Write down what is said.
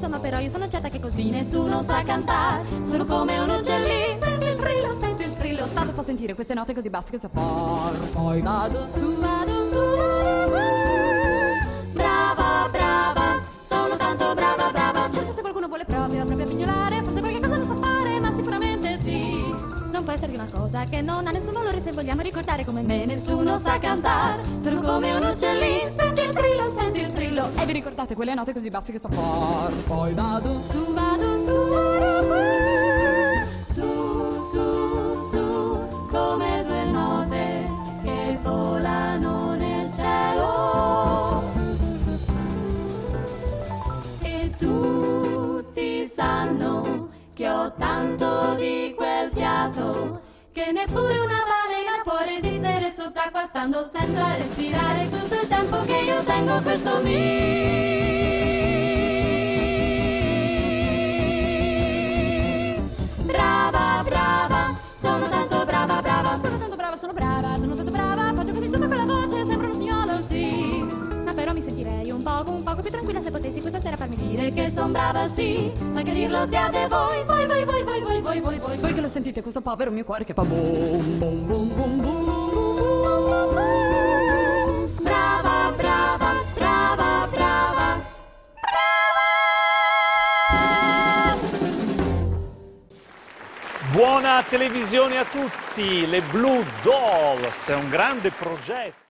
giusta, ma però io sono certa che così nessuno sa cantare. Sono come un uccellino, senti il trillo, senti il trillo. Stato fa sentire queste note così basse che so far. Poi vado su, vado su, vado su. Brava, brava, sono tanto brava, brava. Certo, se qualcuno vuole proprio pignolare, forse qualche cosa lo sa fare, ma sicuramente sì. Non può essere una cosa che non ha nessun valore se vogliamo ricordare come me nessuno sa cantare. Sono come un uccellino, senti il trillo, senti il trillo. E vi ricordate quelle note così basse che so far? Poi vado su, vado su, vado su, su, su, come due note che volano nel cielo. E tutti sanno che ho tanto di quel fiato che neppure una balena può resistere sott'acqua stando sempre a respirare tutto il tempo che io tengo questo brava, brava, sono tanto brava, brava, sono tanto brava, sono brava, sono tanto brava, faccio così tutto con la voce, sembra uno signolo, sì. Ma però mi sentirei un poco più tranquilla se potessi questa sera farmi dire che son brava, sì. Ma che dirlo siate voi che lo sentite questo povero mio cuore che fa boom, boom, boom, boom, boom. Brava, brava, brava, brava, brava. Buona televisione a tutti, le Blue Dolls è un grande progetto.